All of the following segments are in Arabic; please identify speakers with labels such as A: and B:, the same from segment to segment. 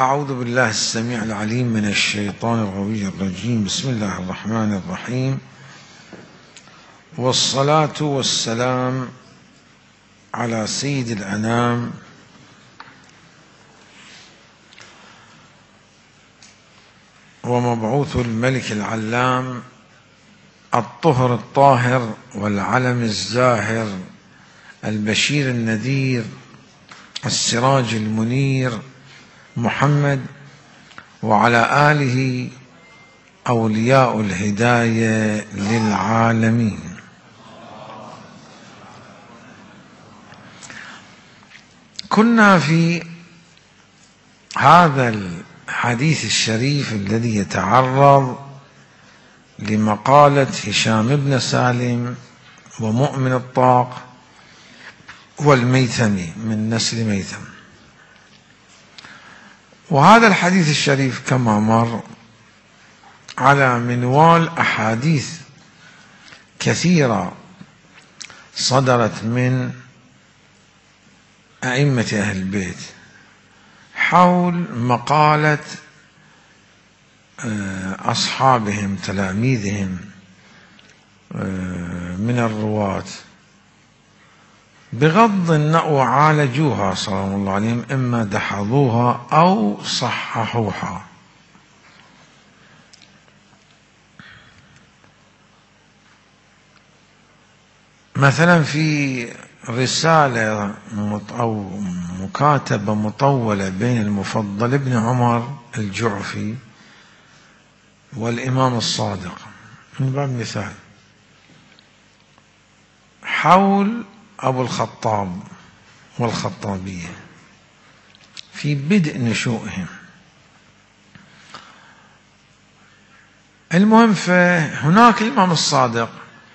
A: أعوذ بالله السميع العليم من الشيطان الغوي الرجيم. بسم الله الرحمن الرحيم، والصلاة والسلام على سيد الأنام ومبعوث الملك العلام الطهر الطاهر والعلم الزاهر البشير النذير السراج المنير محمد، وعلى آله أولياء الهداية للعالمين. كنا في هذا الحديث الشريف الذي يتعرض لمقالة هشام بن سالم ومؤمن الطاق والميثمي من نسل ميثم. وهذا الحديث الشريف كما مر على منوال أحاديث كثيرة صدرت من أئمة أهل البيت حول مقالة أصحابهم تلاميذهم من الرواة، بغض النظر عالجوها صلى الله عليهم، إما دحضوها أو صححوها. مثلا في رسالة أو مكاتبة مطولة بين المفضل بن عمر الجعفي والإمام الصادق من باب مثال حول أبو الخطاب والخطابية في بدء نشوئهم. المهم، فهناك الإمام الصادق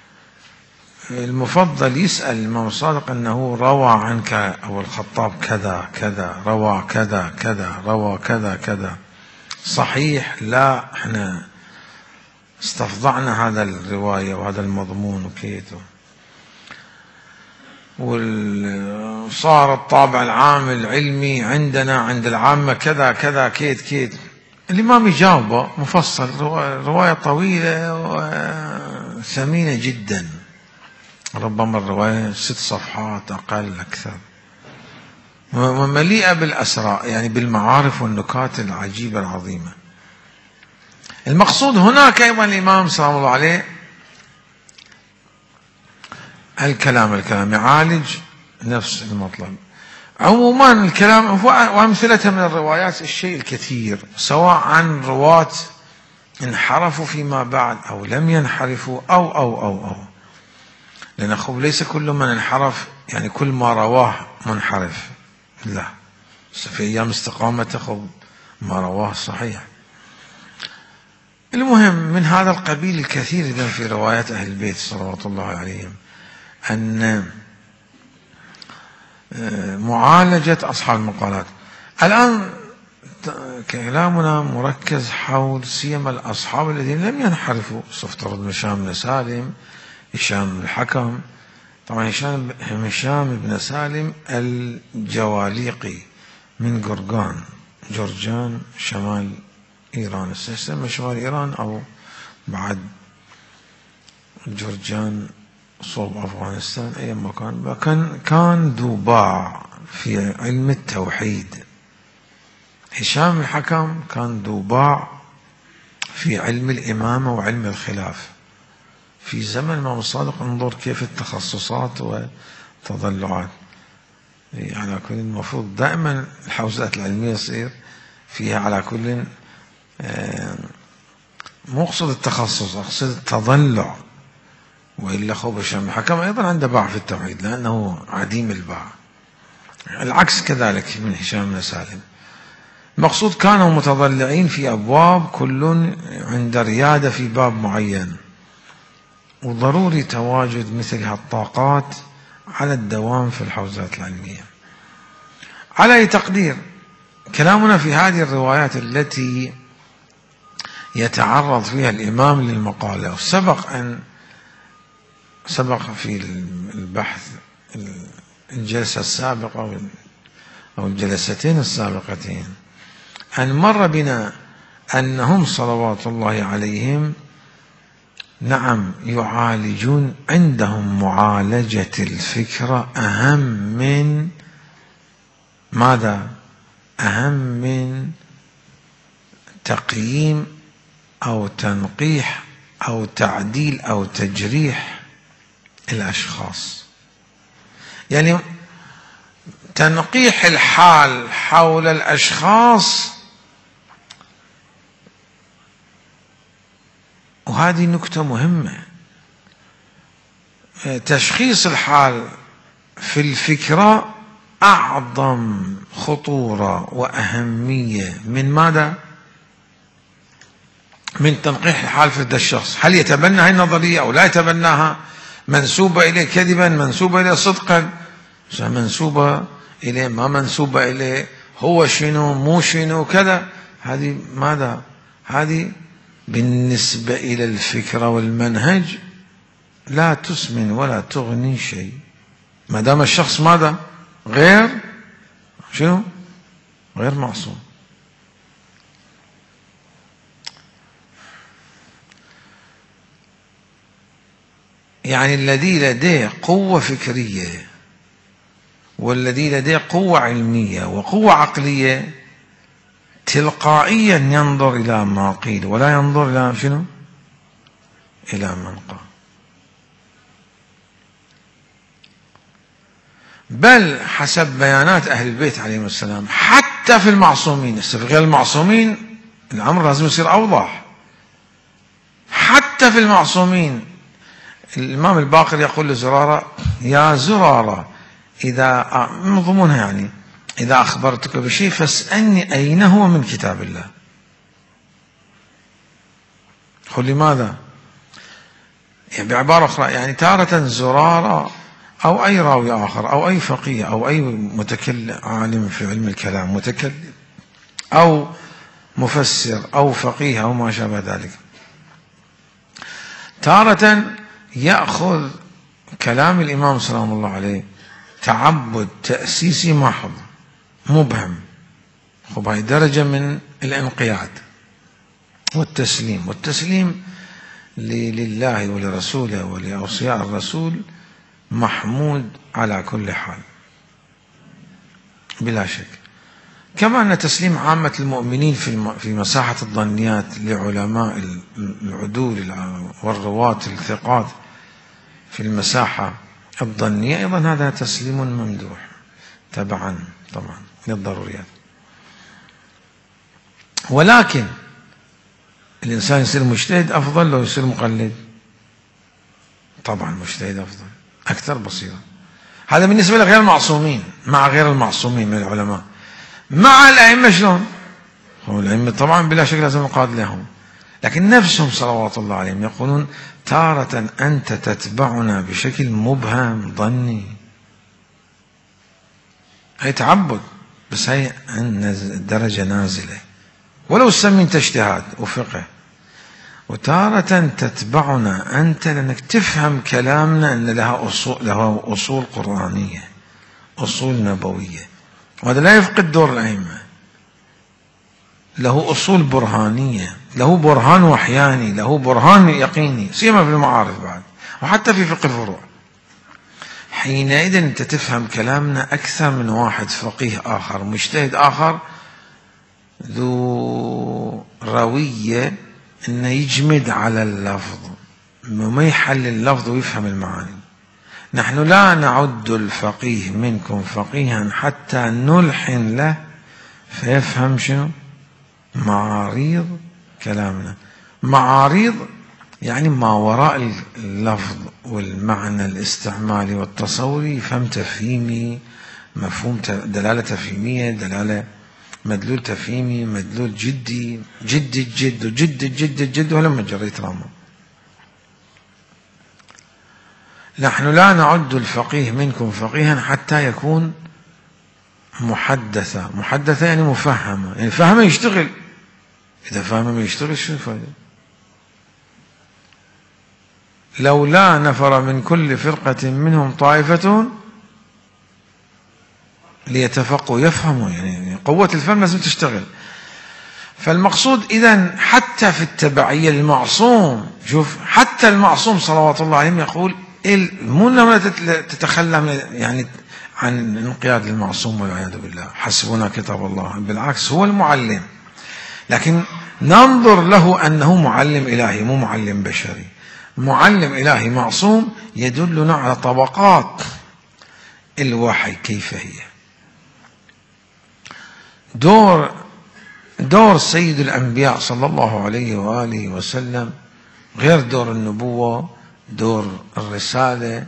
A: المفضل يسأل الإمام الصادق أنه روى عنك أبو الخطاب كذا كذا، روى كذا كذا، روى كذا كذا، صحيح؟ لا، احنا استفضعنا هذا الرواية وهذا المضمون وكيته، وصار الطابع العام العلمي عندنا عند العامة كذا كذا كيت كيت. الإمام يجاوبه مفصل، رواية طويلة وثمينة جدا، ربما الرواية 6 صفحات أقل أكثر، ومليئة بالأسرار، يعني بالمعارف والنكات العجيبة العظيمة. المقصود هناك أيضا الإمام صلى الله عليه الكلام يعالج نفس المطلب. عموما الكلام وأمثلته من الروايات الشيء الكثير، سواء عن رواة انحرفوا فيما بعد أو لم ينحرفوا أو لأن أخوه ليس كل من انحرف يعني كل ما رواه منحرف، لا، في أيام استقامته ما رواه صحيح. المهم، من هذا القبيل الكثير إذن في روايات أهل البيت صلوات الله عليهم أن معالجة أصحاب المقالات. الآن كلامنا مركز حول سيما الأصحاب الذين لم ينحرفوا، سأفترض هشام بن سالم، هشام الحكم. طبعا هشام بن سالم الجواليقي من جرجان شمال إيران، يسمى شمال إيران أو بعد جرجان صوب أفغانستان، أي مكان. كان ذو باع في علم التوحيد. هشام الحكم كان ذو باع في علم الإمامة وعلم الخلاف. في زمن الإمام الصادق انظر كيف التخصصات والتضلعات. على كل المفروض دائما الحوزات العلمية يصير فيها على كل مو أقصد التخصص، أقصد التضلع. وإلا أخوه هشام الحكم أيضا عنده باع في التوحيد لأنه عديم الباع، العكس كذلك من هشام بن سالم. المقصود كانوا متضلعين في أبواب، كل عند ريادة في باب معين، وضروري تواجد مثل هالطاقات على الدوام في الحوزات العلمية. على أي تقدير، كلامنا في هذه الروايات التي يتعرض فيها الإمام للمقالة، سبق في البحث الجلسة السابقة أو الجلستين السابقتين أن مر بنا أنهم صلوات الله عليهم نعم يعالجون، عندهم معالجة الفكرة أهم من ماذا؟ أهم من تقييم أو تنقيح أو تعديل أو تجريح الأشخاص. يعني تنقيح الحال حول الأشخاص، وهذه نكتة مهمة. تشخيص الحال في الفكرة أعظم خطورة وأهمية من ماذا؟ من تنقيح الحال في الشخص، هل يتبنى هذه النظرية أو لا يتبناها، منسوبة إليه كذبا، منسوبة إليه صدقا، منسوبة إليه ما منسوبة إليه، هو شنو مو شنو كذا. هذه ماذا؟ هذه بالنسبة إلى الفكرة والمنهج لا تسمن ولا تغني شيء، ما دام الشخص ماذا؟ غير شنو؟ غير معصوم. يعني الذي لديه قوة فكرية والذي لديه قوة علمية وقوة عقلية تلقائيا ينظر إلى ما قيل ولا ينظر إلى شنو؟ إلى من قال. بل حسب بيانات أهل البيت عليهم السلام حتى في المعصومين، في غير المعصومين الأمر لازم يصير أوضح. حتى في المعصومين الإمام الباقر يقول لزرارة: يا زرارة إذا من ضمنها يعني إذا أخبرتك بشيء فاسألني أين هو من كتاب الله. قل لماذا؟ يعني بعبارة أخرى، يعني تارة زرارة أو أي راوي آخر أو أي فقيه أو أي متكلم عالم في علم الكلام، متكلم أو مفسر أو فقيه أو ما شابه ذلك، تارة يأخذ كلام الإمام سلام الله عليه تعبد تأسيسي محض مبهم، خب هاي درجة من الانقياد والتسليم، والتسليم لله ولرسوله ولأوصياء الرسول محمود على كل حال بلا شك. كما أن تسليم عامة المؤمنين في مساحة الظنيات لعلماء العدول والرواة الثقات في المساحة الظنية أيضا هذا تسليم ممدوح تبعا طبعا للضروريات. ولكن الإنسان يصير مجتهد أفضل لو يصير مقلد؟ طبعا مجتهد أفضل أكثر بصيرة. هذا بالنسبة لغير المعصومين. مع غير المعصومين من العلماء، مع الأئمة شلون؟ هو الأئمة طبعا بلا شك لازم نقاد لهم، لكن نفسهم صلوات الله عليهم يقولون: تارة أنت تتبعنا بشكل مبهم ظني، هي تعبد بس هي درجة نازلة ولو سميت اجتهاد وفقه. وتارة تتبعنا أنت لأنك تفهم كلامنا أن لها أصول قرآنية، أصول نبوية، وهذا لا يفقد دور الأئمة، له أصول برهانية، له برهان وحياني، له برهان يقيني، سيما في المعارف بعد وحتى في فقه الفروع. حينئذ أنت تفهم كلامنا أكثر من واحد فقيه آخر مجتهد آخر ذو روية أنه يجمد على اللفظ وما يحلل اللفظ ويفهم المعاني. نحن لا نعد الفقيه منكم فقيها حتى نلحن له فيفهم شنو؟ معاريض كلامنا. معاريض يعني ما وراء اللفظ والمعنى الاستعمالي والتصوري، يفهم تفهيمي، مفهوم دلالة تفهيمية، دلالة مدلول تفهيمي، مدلول جدي، جد الجد وجد الجد الجد، ولما جريت رامه. نحن لا نعد الفقيه منكم فقيها حتى يكون محدثة. محدثة يعني مفهمة، يعني فهمه يشتغل. إذا فهمه ما يشتغل شو الفائدة؟ لولا نفر من كل فرقة منهم طائفة ليتفقوا، يفهموا، يعني قوة الفهم لازم تشتغل. فالمقصود إذن حتى في التبعية المعصوم، شوف حتى المعصوم صلوات الله عليه يقول مو لما تتخلى يعني عن انقياد المعصوم والعياذ بالله، حسبنا كتاب الله، بالعكس هو المعلم، لكن ننظر له أنه معلم إلهي مو معلم بشري. معلم إلهي معصوم يدلنا على طبقات الوحي كيف هي. دور سيد الأنبياء صلى الله عليه وآله وسلم غير دور النبوة، دور الرسالة،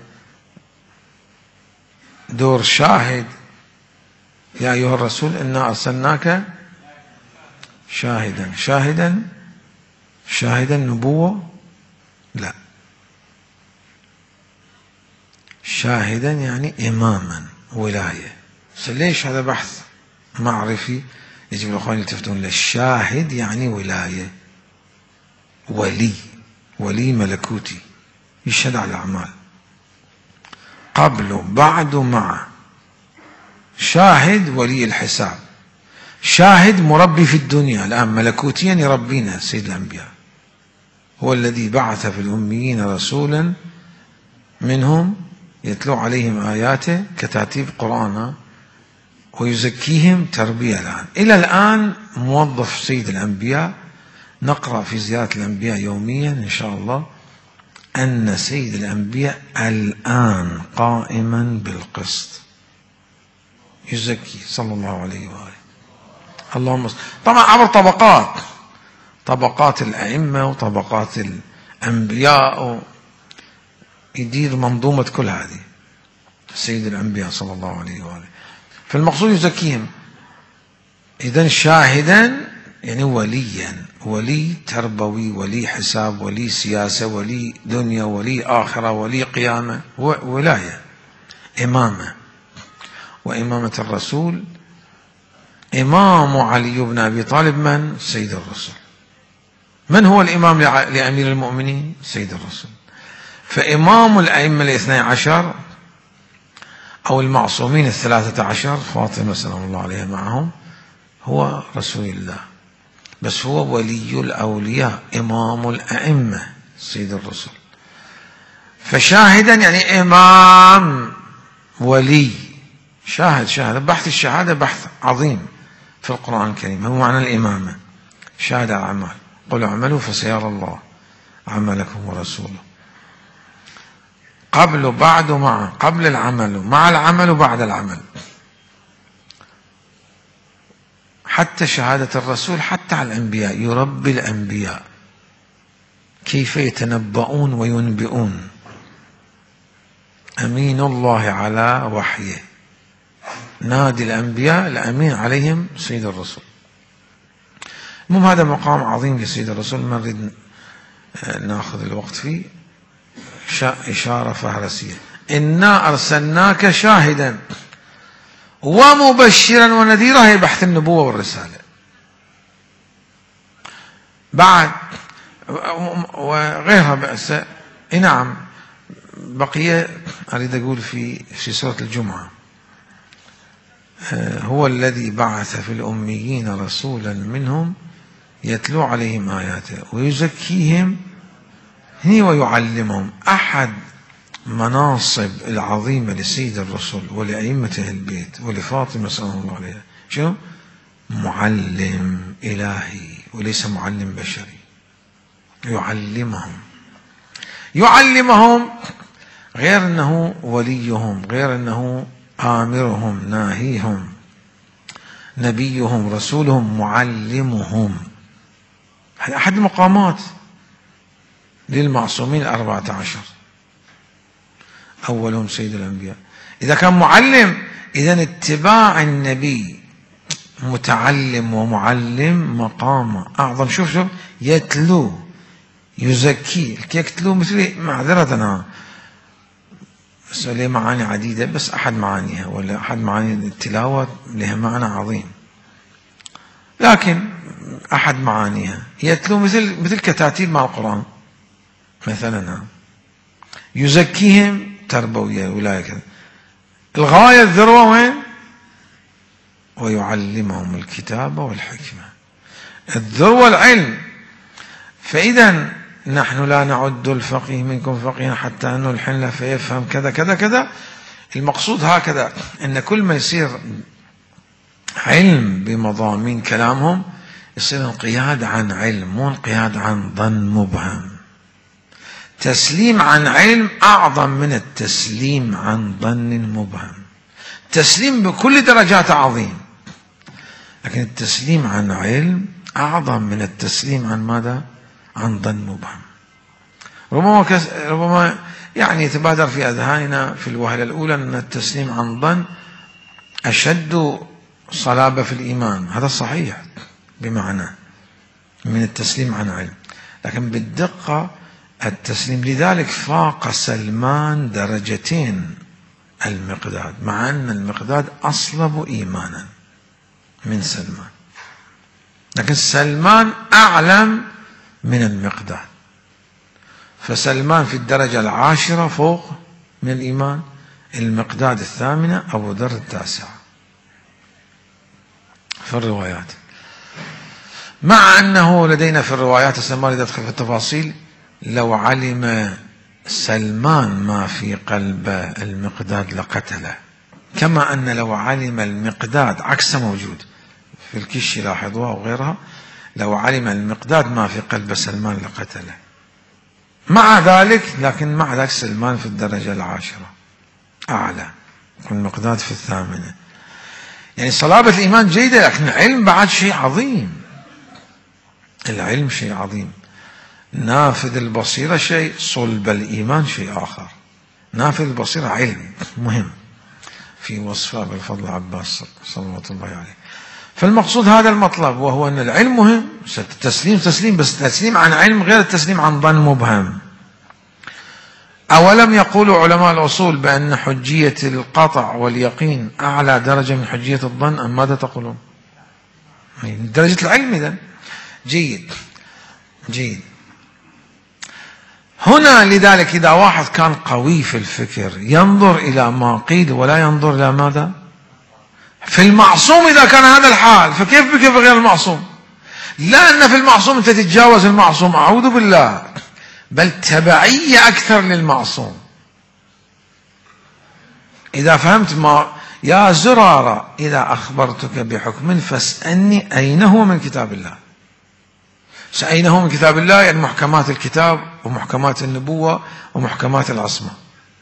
A: دور شاهد. يا أيها الرسول إنا أرسلناك شاهدا. شاهدا نبوة؟ لا، شاهدا يعني إماما ولاية. ليش هذا بحث معرفي؟ يجب الأخوان يلتفتون للشاهد يعني ولاية، ولي ملكوتي يشهد على الأعمال، قبل بعد مع. شاهد ولي الحساب، شاهد مربي في الدنيا الآن ملكوتيا يربينا. سيد الأنبياء هو الذي بعث في الأميين رسولا منهم يتلو عليهم آياته كتاتيب قرآن ويزكيهم تربية. الآن إلى الآن موظف سيد الأنبياء. نقرأ في زيارة الأنبياء يوميا إن شاء الله أن سيد الأنبياء الآن قائما بالقسط يزكي صلى الله عليه وآله. اللهم طبعا عبر طبقات الأئمة وطبقات الأنبياء، يدير منظومة كل هذه سيد الأنبياء صلى الله عليه وآله. فالمقصود يزكيهم. إذن شاهدا يعني وليا، ولي تربوي، ولي حساب، ولي سياسة، ولي دنيا، ولي آخرة، ولي قيامة، ولاية، إمامة. وإمامة الرسول إمام علي بن أبي طالب من؟ سيد الرسول. من هو الإمام لأمير المؤمنين؟ سيد الرسول. فإمام الأئمة الاثني عشر أو المعصومين الثلاثة عشر، فاطمة سلام الله عليها معهم، هو رسول الله، بس هو ولي الأولياء إمام الأئمة سيد الرسول. فشاهدا يعني إمام ولي. شاهد بحث الشهادة بحث عظيم في القرآن الكريم، هو معنى الإمامة. شاهد على الأعمال، قل اعملوا فسيرى الله عملكم ورسوله. قبل بعد مع، قبل العمل مع العمل بعد العمل. حتى شهادة الرسول حتى على الأنبياء، يربي الأنبياء كيف يتنبؤون وينبئون. أمين الله على وحيه، نادي الأنبياء الأمين عليهم سيد الرسول. المهم هذا مقام عظيم لسيد الرسول، ما نريد ناخذ الوقت فيه. إشارة فهرسية: إنا أرسلناك شاهدا ومبشرا ونذيرا، هي بحث النبوة والرسالة. بعد وغيرها بأس. نعم بقية أريد أقول في سورة الجمعة: هو الذي بعث في الأميين رسولا منهم يتلو عليهم آياته ويزكيهم ويعلمهم. أحد مناصب العظيمة لسيد الرسول ولأئمة أهل البيت ولفاطمة صلى الله عليها شنو؟ معلم إلهي وليس معلم بشري. يعلمهم غير أنه وليهم، غير أنه آمرهم ناهيهم نبيهم رسولهم، معلمهم. هذا أحد المقامات للمعصومين 14، أولهم سيد الأنبياء. إذا كان معلم، إذن اتباع النبي متعلم ومعلم مقام أعظم. شوف يتلو يزكي. يتلو مثل معذرة أنا بس له معاني عديدة، بس أحد معانيها ولا أحد معاني التلاوة لها معنى عظيم، لكن أحد معانيها يتلو مثل كتاتيب مع القرآن مثلا. يزكيهم تربوية ولاية كذا. الغاية الذروة وين؟ ويعلمهم الكتاب والحكمة. الذروة العلم. فإذا نحن لا نعد الفقيه منكم فقيها حتى أنه الحين فيفهم كذا كذا كذا. المقصود هكذا، أن كل ما يصير علم بمضامين كلامهم يصير انقياد عن علم، مو انقياد عن ظن مبهم. تسليم عن علم أعظم من التسليم عن ظن مبهم. تسليم بكل درجات عظيم، لكن التسليم عن علم أعظم من التسليم عن ماذا؟ عن ظن مبهم. ربما يعني يتبادر في أذهاننا في الوهلة الأولى أن التسليم عن ظن أشد صلابة في الإيمان، هذا صحيح بمعنى من التسليم عن علم، لكن بالدقة التسليم. لذلك فاق سلمان درجتين المقداد، مع أن المقداد أصلب إيمانا من سلمان، لكن سلمان أعلم من المقداد. فسلمان في الدرجة 10 فوق من الإيمان، المقداد 8، أبو ذر 9 في الروايات. مع أنه لدينا في الروايات سلمان إذا أدخل في التفاصيل، لو علم سلمان ما في قلب المقداد لقتله، كما أن لو علم المقداد عكسه موجود في الكشي لاحظوها وغيرها، لو علم المقداد ما في قلب سلمان لقتله. مع ذلك سلمان في الدرجة 10 أعلى، والمقداد في 8. يعني صلابة الإيمان جيدة، لكن العلم بعد شيء عظيم. العلم شيء عظيم. نافذ البصيرة شيء، صلب الإيمان شيء آخر. نافذ البصيرة علم مهم في وصف أبي الفضل عباس صلوات الله عليه. فالمقصود هذا المطلب، وهو أن العلم مهم. تسليم بس تسليم عن علم غير التسليم عن ظن مبهم. أولم يقول علماء الأصول بأن حجية القطع واليقين أعلى درجة من حجية الظن، أم ماذا تقولون؟ درجة العلم. إذن جيد. هنا لذلك إذا واحد كان قوي في الفكر ينظر إلى ما قيل ولا ينظر إلى ماذا؟ في المعصوم. إذا كان هذا الحال فكيف بك في غير المعصوم؟ لا أن في المعصوم أنت تتجاوز المعصوم، أعوذ بالله، بل تبعية أكثر للمعصوم. إذا فهمت ما يا زرارة، إذا أخبرتك بحكم فاسألني أين هو من كتاب الله. أين هو من كتاب الله؟ يعني محكمات الكتاب ومحكمات النبوة ومحكمات العصمة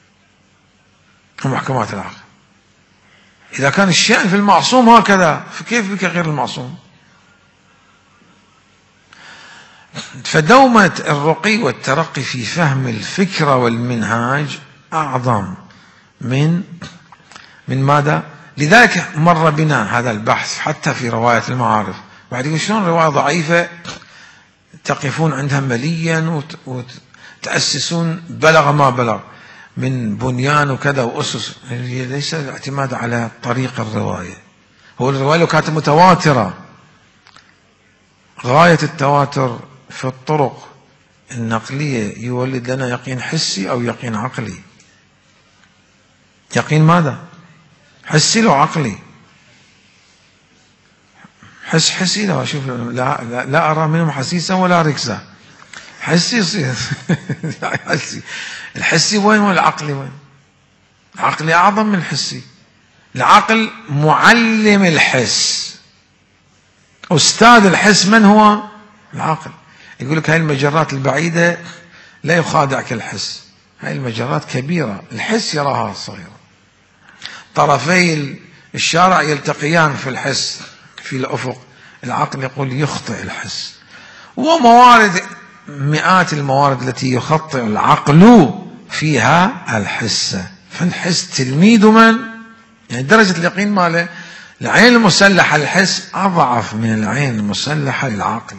A: ومحكمات العقل. إذا كان الشأن في المعصوم هكذا فكيف بك غير المعصوم؟ فدومة الرقي والترقي في فهم الفكرة والمنهاج أعظم من ماذا؟ لذلك مر بنا هذا البحث حتى في رواية المعارف. بعد يقول شلون رواية ضعيفة تقفون عندها مليا وتأسسون بلغ ما بلغ من بنيان وكذا وأسس. ليس الاعتماد على طريق الرواية. هو الرواية لو كانت متواترة غاية التواتر في الطرق النقلية يولد لنا يقين حسي أو يقين عقلي. يقين ماذا؟ حسي لو عقلي. حسي لو أشوف لا أرى منهم حسيسا ولا ركسا. حسي يصير حسي. الحسي وين والعقلي وين؟ العقلي أعظم من الحسي. العقل معلم الحس. أستاذ الحس من هو؟ العقل. يقول لك هاي المجرات البعيدة لا يخادعك الحس، هاي المجرات كبيرة، الحس يراها صغيرة. طرفي الشارع يلتقيان في الحس في الأفق، العقل يقول يخطئ الحس. وموارد مئات الموارد التي يخطئ العقل فيها الحس. فالحس تلميذ من؟ يعني درجة اليقين ماله العين المسلحة للحس أضعف من العين المسلحة للعقل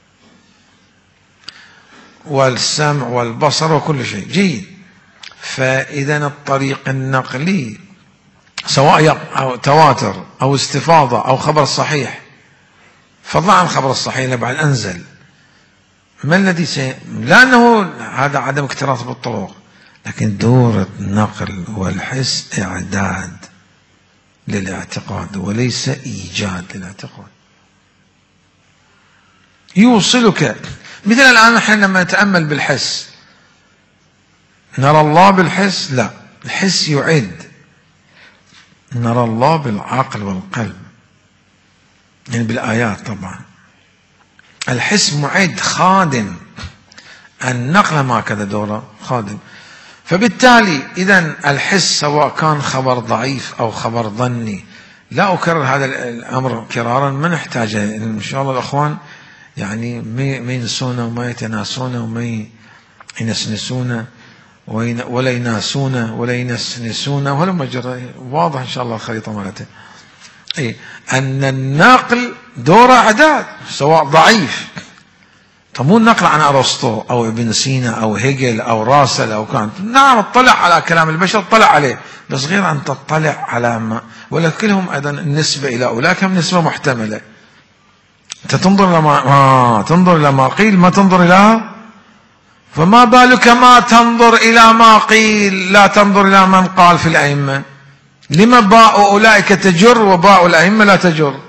A: والسمع والبصر وكل شيء. جيد. فإذا الطريق النقلي سواء أو تواتر أو استفاضة أو خبر صحيح، فضلا عن خبر الصحيح بعد أنزل، ما الذي لأنه هذا عدم اكتراث بالطرق، لكن دور النقل والحس إعداد للاعتقاد وليس إيجاد للاعتقاد. يوصلك. مثل الآن نحن لما نتأمل بالحس نرى الله بالحس؟ لا، الحس يعد. نرى الله بالعقل والقلب، يعني بالآيات طبعا. الحس معد خادم، النقل ما كذا دوره خادم. فبالتالي إذا الحس سواء كان خبر ضعيف أو خبر ظني، لا أكرر هذا الأمر كرارا، ما نحتاجه إن شاء الله الأخوان، يعني ما ينسون وما يتناسون وما ينسنسون ولا يناسون ولا ينسنسون ولا مجرى. واضح إن شاء الله الخريطة مالته. أي أن النقل دوره أعداد سواء ضعيف. طب مو النقل عن أرسطو أو ابن سينا أو هيجل أو راسل أو كانت، نعم اطلع على كلام البشر، اطلع عليه، بس غير أن تطلع على ما، ولا كلهم أيضا النسبة إلى أولئك هم نسبة محتملة. أنت تنظر إلى تنظر إلى ما قيل، ما تنظر إلى، فما بالك ما تنظر إلى ما قيل، لا تنظر إلى من قال في الأئمة. لما باء أولئك تجر وباء الأئمة لا تجر؟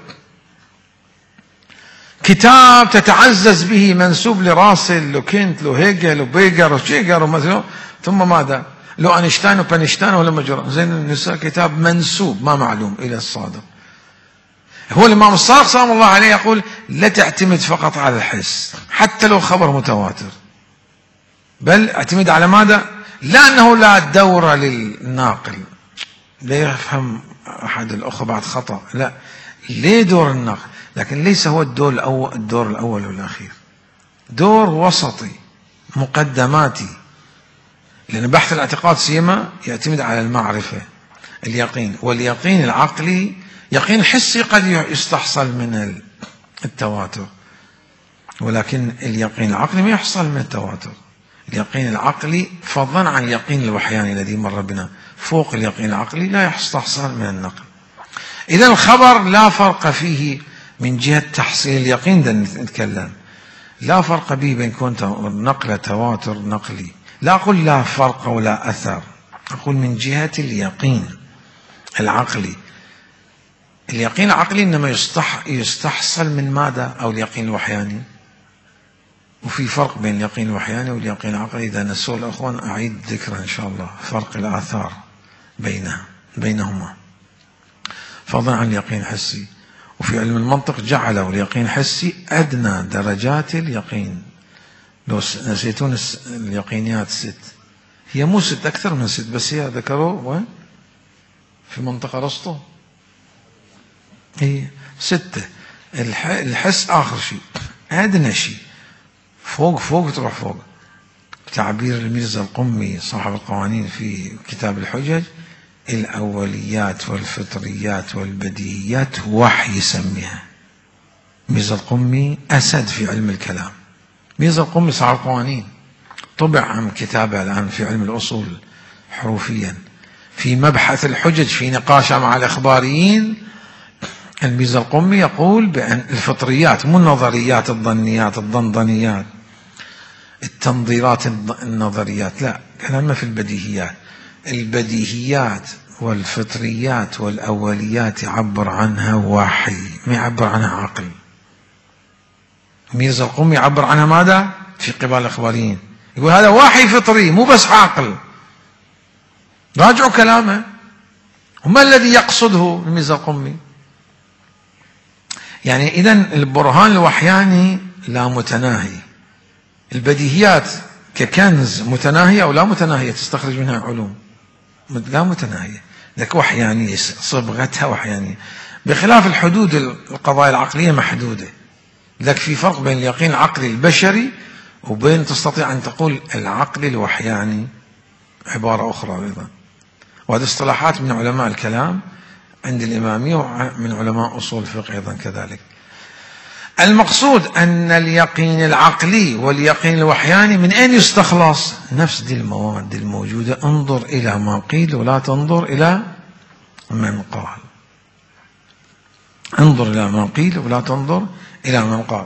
A: كتاب تتعزز به منسوب لراسل لوكنت لو هيجل وبيجر وشيجر ومثلا، ثم ماذا؟ لو أنشتاين وبنشتاين ولا مجرى زين النساء، كتاب منسوب ما معلوم إلى الصادق. هو الإمام الصادق سلام الله عليه يقول لا تعتمد فقط على الحس حتى لو خبر متواتر، بل اعتمد على ماذا؟ لأنه لا دور للناقل. لا يفهم أحد الأخوة بعد خطأ، لا، ليه دور الناقل، لكن ليس هو الدور الأول والأخير، دور وسطي مقدماتي. لأن بحث الاعتقاد سيما يعتمد على المعرفة اليقين، واليقين العقلي يقين الحسي قد يستحصل من التواتر، ولكن اليقين العقلي ما يحصل من التواتر. اليقين العقلي فضلا عن اليقين الوحياني الذي مر بنا، فوق اليقين العقلي لا يستحصل من النقل. إذا الخبر لا فرق فيه من جهة تحصيل اليقين، ده نتكلم، لا فرق به بين كون نقل تواتر نقلي. لا أقول لا فرق ولا أثر، أقول من جهة اليقين العقلي. اليقين العقلي إنما يستحصل من ماذا؟ أو اليقين الوحياني. وفي فرق بين اليقين الوحياني واليقين العقلي، إذا نسوا الأخوان أعيد ذكره إن شاء الله، فرق الآثار بينهما فضلا عن اليقين الحسي. وفي علم المنطق جعلوا اليقين الحسي أدنى درجات اليقين. لو نسيتون اليقينيات 6، هي مو 6، أكثر من 6، بس هي ذكروا وين؟ في منطقة أرسطو هي 6. الحس آخر شيء، أدنى شيء، فوق تروح فوق. تعبير الميرزا القمي صاحب القوانين في كتاب الحجج، الأوليات والفطريات والبديهيات وحي يسميها. ميرزا القمي أسد في علم الكلام. ميرزا القمي صاحب القوانين، طبع عن كتابه الآن في علم الأصول حروفيا في مبحث الحجج في نقاشه مع الإخباريين. الميرزا القمي يقول بأن الفطريات مو النظريات الظنيات الضنضنيات التنظيرات النظريات، لا، كلامنا في البديهيات. البديهيات والفطريات والأوليات يعبر عنها وحي، ما يعبر عنها عقل. ميرزا القمي يعبر عنها ماذا؟ في قبال الإخباريين يقول هذا وحي فطري مو بس عقل. راجعوا كلامه. وما الذي يقصده ميرزا القمي؟ يعني إذن البرهان الوحياني لا متناهي، البديهيات ككنز متناهية أو لا متناهية تستخرج منها علوم لا متناهية، لك وحيانية صبغتها وحيانية، بخلاف الحدود القضايا العقلية محدودة. لك في فرق بين اليقين العقلي البشري وبين تستطيع أن تقول العقل الوحياني، عبارة أخرى أيضا. وهذه اصطلاحات من علماء الكلام عند الإمامية ومن علماء أصول الفقه أيضا كذلك. المقصود أن اليقين العقلي واليقين الوحياني من أين يستخلص؟ نفس دي المواد الموجودة. انظر إلى ما قيل ولا تنظر إلى من قال. انظر إلى ما قيل ولا تنظر إلى من قال.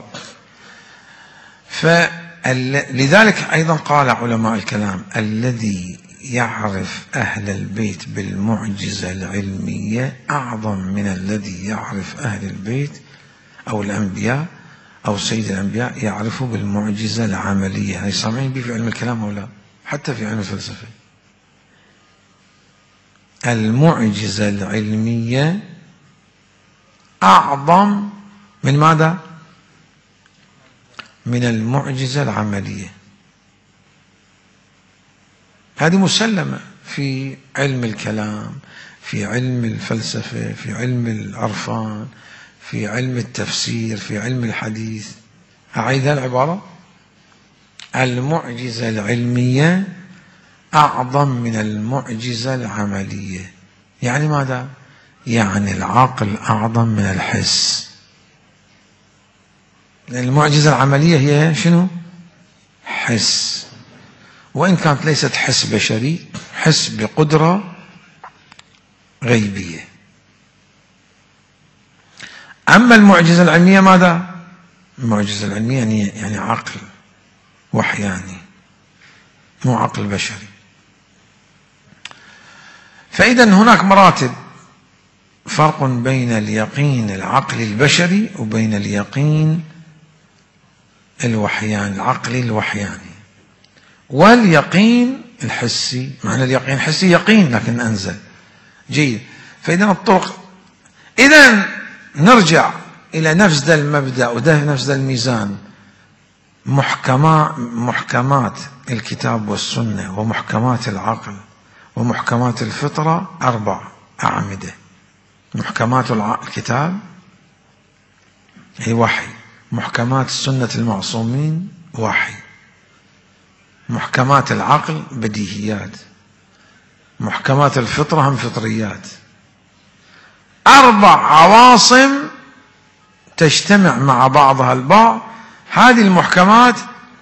A: فلذلك أيضا قال علماء الكلام الذي يعرف أهل البيت بالمعجزة العلمية أعظم من الذي يعرف أهل البيت أو الأنبياء أو سيد الأنبياء يعرف بالمعجزة العملية. هاي سامعين به في علم الكلام أو لا؟ حتى في علم الفلسفة المعجزة العلمية أعظم من ماذا؟ من المعجزة العملية. هذه مسلمة في علم الكلام، في علم الفلسفة، في علم العرفان، في علم التفسير، في علم الحديث. أعيد العبارة: المعجزة العلمية أعظم من المعجزة العملية. يعني ماذا؟ يعني العقل أعظم من الحس. لأن المعجزة العملية هي شنو؟ حس، وإن كانت ليست حس بشري، حس بقدرة غيبية. أما المعجزة العلمية ماذا؟ المعجزة العلمية يعني عقل وحياني، مو عقل بشري. فإذا هناك مراتب، فرق بين اليقين العقلي البشري وبين اليقين الوحياني العقلي الوحياني واليقين الحسي. معنى اليقين الحسي يقين لكن أنزل. جيد. فإذا الطرق، إذا نرجع إلى نفس ذا المبدأ ونفس ذا الميزان. محكمات الكتاب والسنة ومحكمات العقل ومحكمات الفطرة 4 أعمدة. محكمات الكتاب هي وحي، محكمات السنة المعصومين وحي، محكمات العقل بديهيات، محكمات الفطرة هم فطريات. 4 عواصم تجتمع مع بعضها البعض. هذه المحكمات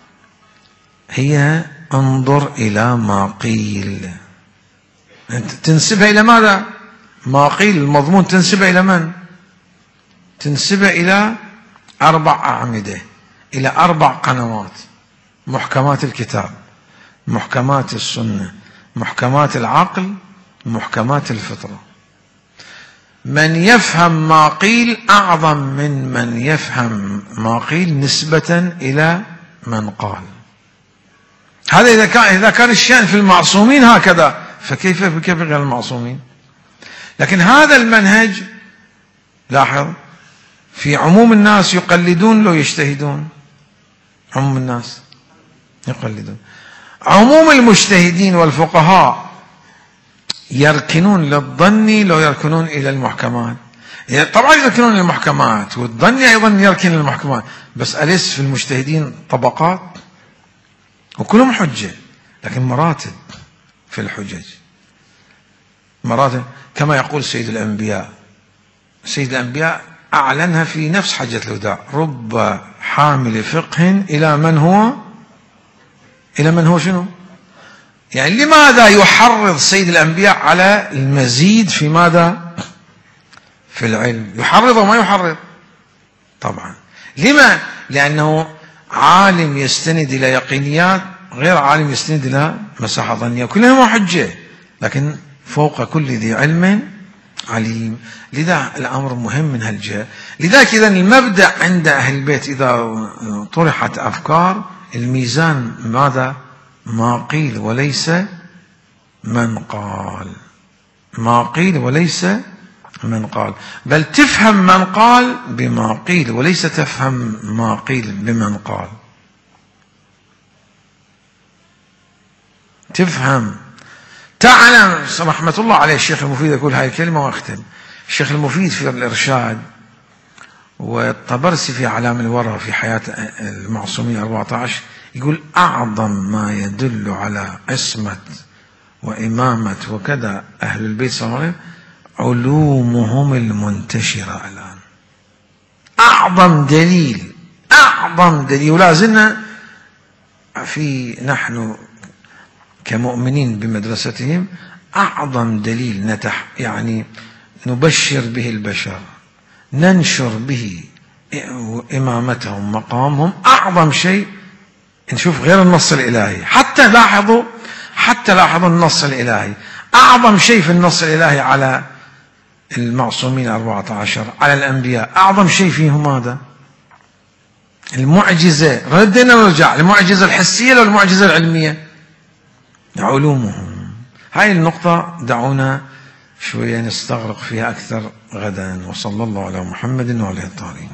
A: هي انظر إلى ما قيل. أنت تنسبها إلى ماذا؟ ما قيل المضمون تنسبها إلى من؟ تنسبها إلى 4 أعمدة، إلى 4 قنوات: محكمات الكتاب، محكمات السنة، محكمات العقل، محكمات الفطرة. من يفهم ما قيل أعظم من يفهم ما قيل نسبة إلى من قال. هذا إذا كان الشأن في المعصومين هكذا، فكيف غير المعصومين؟ لكن هذا المنهج، لاحظ، في عموم الناس يقلدون لو يجتهدون. عموم الناس يقلدون. عموم المجتهدين والفقهاء يركنون للظن لو يركنون إلى المحكمات. طبعا يركنون إلى المحكمات، والظن أيضا يركن إلى المحكمات، بس أليس في المجتهدين طبقات؟ وكلهم حجة، لكن مراتب في الحجج، مراتب. كما يقول سيد الأنبياء، سيد الأنبياء أعلنها في نفس حجة الوداع: رب حامل فقه إلى من هو شنو؟ يعني لماذا يحرض سيد الأنبياء على المزيد في ماذا؟ في العلم. يحرض وما يحرض؟ طبعا. لما؟ لأنه عالم يستند إلى يقينيات غير عالم يستند إلى مساحة ظنية، كلهم حجة، لكن فوق كل ذي علم عليم. لذا الأمر مهم من هالجهة. لذلك إذن المبدأ عند أهل البيت إذا طرحت أفكار، الميزان ماذا؟ ما قيل وليس من قال. ما قيل وليس من قال. بل تفهم من قال بما قيل، وليس تفهم ما قيل بمن قال. تفهم، تعلم. رحمة الله عليه الشيخ المفيد يقول هاي الكلمة واختم. الشيخ المفيد في الإرشاد، والطبرسي في أعلام الورى في حياة المعصومين 14 يقول: أعظم ما يدل على عصمة وإمامة وكذا أهل البيت صلى الله عليه وسلم علومهم المنتشرة الآن. أعظم دليل، أعظم دليل. ولا زلنا نحن كمؤمنين بمدرستهم أعظم دليل يعني نبشر به البشر، ننشر به إمامتهم مقامهم. أعظم شيء نشوف غير النص الإلهي. حتى لاحظوا النص الإلهي. أعظم شيء في النص الإلهي على المعصومين 14 على الأنبياء، أعظم شيء فيهم هذا المعجزة ردنا ونرجع، المعجزة الحسية ولا المعجزة العلمية؟ علومهم. هاي النقطة دعونا شوية نستغرق فيها أكثر غدا. وصلى الله على محمد وعلى آله الطاهرين.